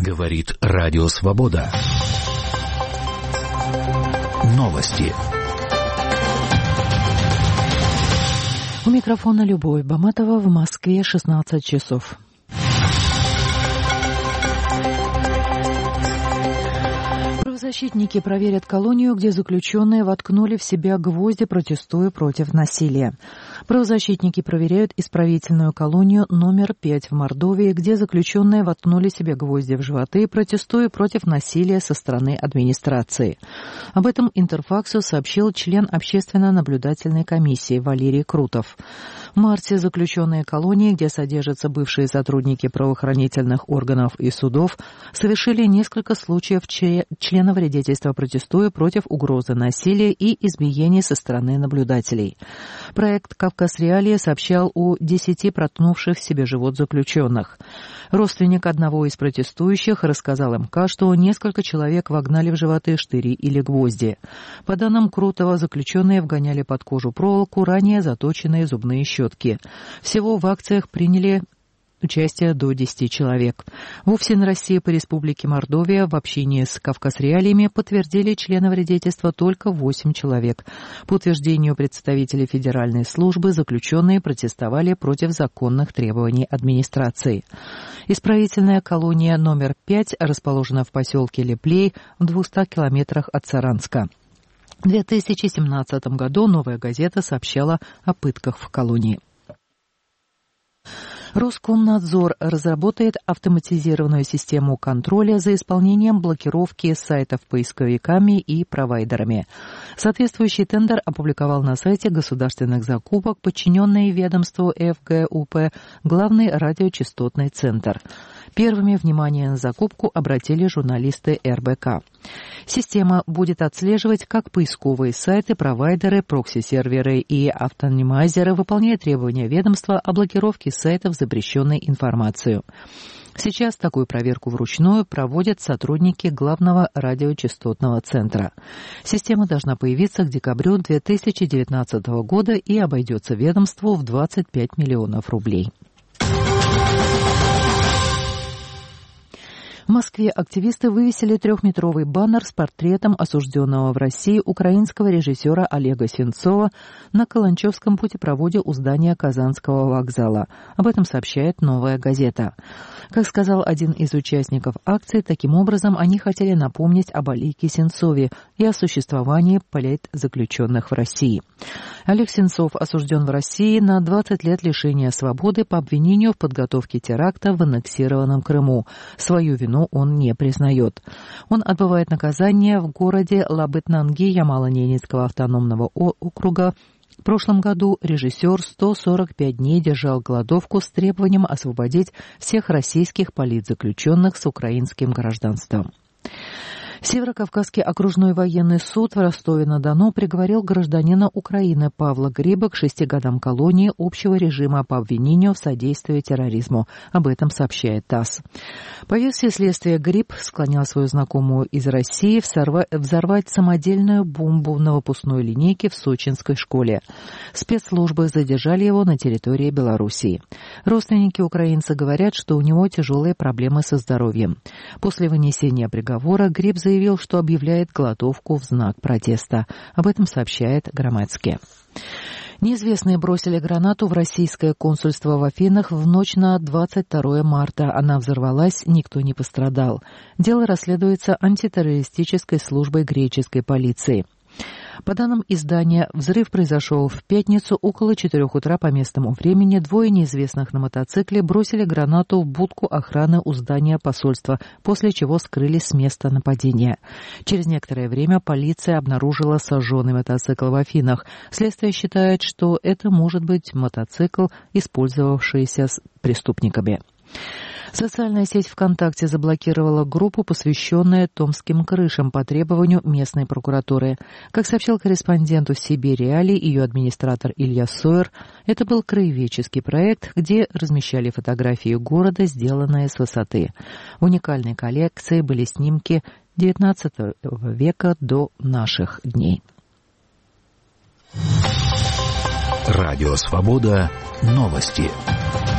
Говорит Радио Свобода. Новости. У микрофона Любовь Баматова, в Москве 16 часов. Правозащитники проверят колонию, где заключенные воткнули в себя гвозди, протестуя против насилия. Правозащитники проверяют исправительную колонию номер 5 в Мордовии, где заключенные воткнули себе гвозди в животы, протестуя против насилия со стороны администрации. Об этом Интерфаксу сообщил член общественно-наблюдательной комиссии Валерий Крутов. В марте заключенные колонии, где содержатся бывшие сотрудники правоохранительных органов и судов, совершили несколько случаев членовредительства, протестуя против угрозы насилия и избиений со стороны наблюдателей. Проект «Кавказ-Реалии» сообщал о 10 проткнувших себе живот заключенных. Родственник одного из протестующих рассказал МК, что несколько человек вогнали в животы штыри или гвозди. По данным Крутова, заключенные вгоняли под кожу проволоку ранее заточенные зубные щетки. Всего в акциях приняли участие до 10 человек. В УФСИН России по Республике Мордовия в общении с «Кавказ-Реалиями» подтвердили членовредительство только 8 человек. По утверждению представителей Федеральной службы, заключенные протестовали против законных требований администрации. Исправительная колония номер 5 расположена в поселке Леплей в 200 километрах от Саранска. В 2017 году «Новая газета» сообщала о пытках в колонии. Роскомнадзор разработает автоматизированную систему контроля за исполнением блокировки сайтов поисковиками и провайдерами. Соответствующий тендер опубликовал на сайте государственных закупок, подчиненный ведомству ФГУП, главный радиочастотный центр. Первыми внимание на закупку обратили журналисты РБК. Система будет отслеживать, как поисковые сайты, провайдеры, прокси-серверы и автономайзеры выполняют требования ведомства о блокировке сайтов с запрещенной информацией. Сейчас такую проверку вручную проводят сотрудники главного радиочастотного центра. Система должна появиться к декабрю 2019 года и обойдется ведомству в 25 миллионов рублей. В Москве активисты вывесили 3-метровый баннер с портретом осужденного в России украинского режиссера Олега Сенцова на Каланчевском путепроводе у здания Казанского вокзала. Об этом сообщает «Новая газета». Как сказал один из участников акции, таким образом они хотели напомнить об Олеге Сенцове и о существовании политзаключенных в России. Олег Сенцов осужден в России на 20 лет лишения свободы по обвинению в подготовке теракта в аннексированном Крыму. Свою вину он не признает. Он отбывает наказание в городе Лабытнанги Ямало-Ненецкого автономного округа. В прошлом году режиссер 145 дней держал голодовку с требованием освободить всех российских политзаключенных с украинским гражданством. Северокавказский окружной военный суд в Ростове-на-Дону приговорил гражданина Украины Павла Гриба к 6 годам колонии общего режима по обвинению в содействии терроризму. Об этом сообщает ТАСС. По версии следствия, Гриб склонял свою знакомую из России взорвать самодельную бомбу на выпускной линейке в сочинской школе. Спецслужбы задержали его на территории Белоруссии. Родственники украинца говорят, что у него тяжелые проблемы со здоровьем. После вынесения приговора Гриб заявил, что объявляет голодовку в знак протеста. Об этом сообщает Громадский. Неизвестные бросили гранату в российское консульство в Афинах в ночь на 22 марта. Она взорвалась, никто не пострадал. Дело расследуется антитеррористической службой греческой полиции. По данным издания, взрыв произошел в пятницу около 4 утра по местному времени. Двое неизвестных на мотоцикле бросили гранату в будку охраны у здания посольства, после чего скрылись с места нападения. Через некоторое время полиция обнаружила сожженный мотоцикл в Афинах. Следствие считает, что это может быть мотоцикл, использовавшийся преступниками. Социальная сеть ВКонтакте заблокировала группу, посвященную томским крышам, по требованию местной прокуратуры. Как сообщил корреспонденту Сибирь-Реалии ее администратор Илья Сойер, это был краеведческий проект, где размещали фотографии города, сделанные с высоты. В уникальной коллекции были снимки XIX века до наших дней. Радио «Свобода». Новости.